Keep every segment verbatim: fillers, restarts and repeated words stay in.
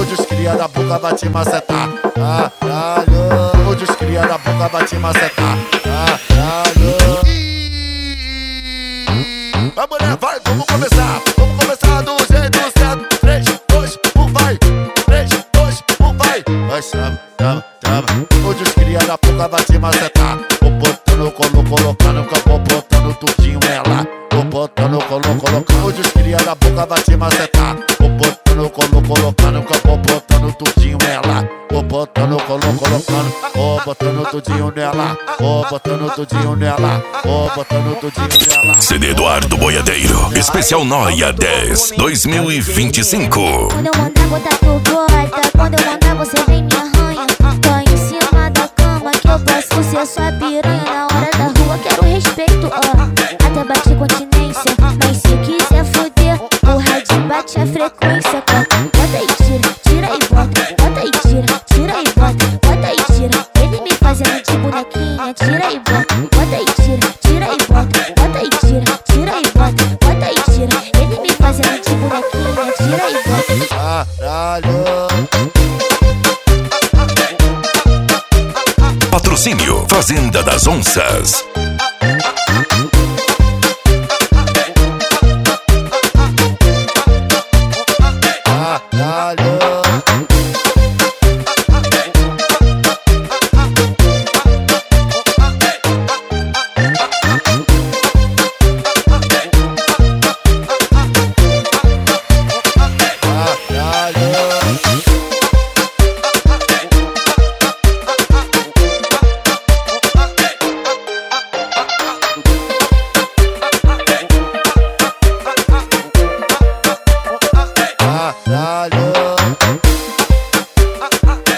Hoje os cria da boca vai te macetar. Caralho. Hoje os cria da boca vai te macetar. Caralho. Vai, mulher, vai, vamos começar. Vamos começar do jeito certo. três, dois, um, vai. três, dois, um, vai. Vai, chama, chama, chama. Hoje os cria da boca vai te macetar. Vou botando, colo, colocando, vou botando tudinho ela. Vou botando, colo, colocando. Hoje os cria da boca vai te macetar. Vou botando, colo, colocando, vou botando tudinho ela. Vou botando, colo, colocando. Vou botando tudinho nela. Vou botando tudinho nela. Vou botando tudinho nela. C D Eduardo Boiadeiro, especial Noia dez, dois mil e vinte e cinco. Quando eu mandar botar tu gosta, quando eu mandar você vem me arranha. Tô em cima da cama que eu posso ser sua piranha. Na hora da rua quero respeito, ó. Até bate continência, mas se quiser foder, o radinho bate a frequência. Bota e tira, tira e bota. Bota e tira, tira e bota. Bota e tira, ele me fazendo de bonequinha. Tira e bota, bota e tira, tira e bota. Bota e tira, tira e bota. Bota e tira, ele me fazendo de bonequinha. Tira e bota. Caralho. Patrocínio Fazenda das Onças. Caralho.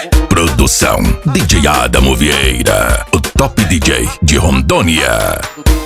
Produção D J Adamo Vieira, o top D J de Rondônia.